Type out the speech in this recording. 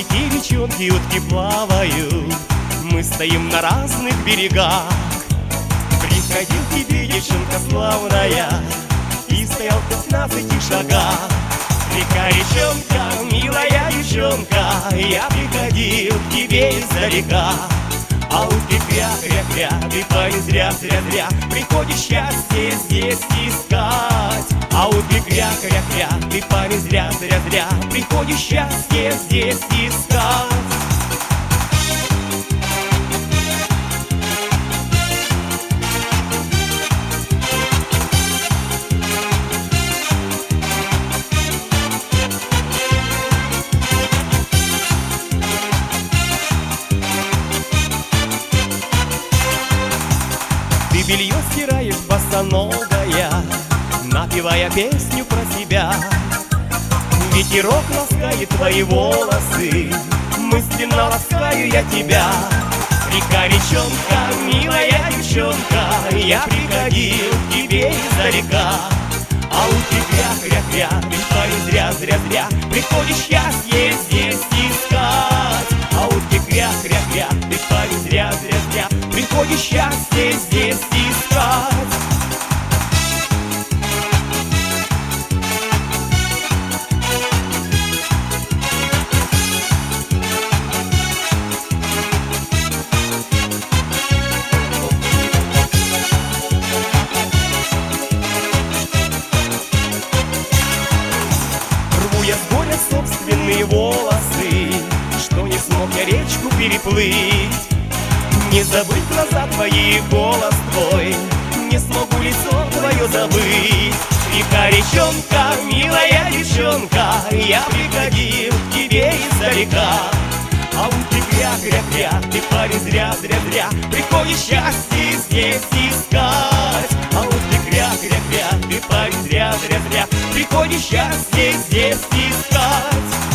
реки, речонки, утки плавают, мы стоим на разных берегах. Приходил к тебе, девчонка славная, и стоял в 15 шагах. Река, речонка, милая девчонка, я приходил к тебе издалека. А утки кря-кря-кря, ты, парень, зря-зря-зря приходишь счастье здесь искать. А утки кря-кря-кря, ты, парень, зря-зря-зря приходишь счастье здесь искать. Ты белье стираешь босоногая, напевая песню про себя. Ветерок ласкает твои волосы, мысленно ласкаю я тебя. Река, речонка, милая девчонка, я приходил к тебе издалека. А утки кря-кря-кря, ты, парень, зря-зря-зря приходишь счастье здесь искать. А утки кря-кря-кря, ты, парень, зря-зря-зря приходишь счастье здесь искать. Рву я с горя собственные волосы, что не смог я речку переплыть. Не забыть глаза твои и голос твой, не смогу лицо твое забыть. Река, речонка, милая девчонка, я приходил к тебе издалека. А утки кря-кря-кря, ты, парень, зря-зря-зря приходишь счастье здесь искать. А утки кря-кря-кря, ты, парень, зря-зря-зря приходишь счастье здесь искать.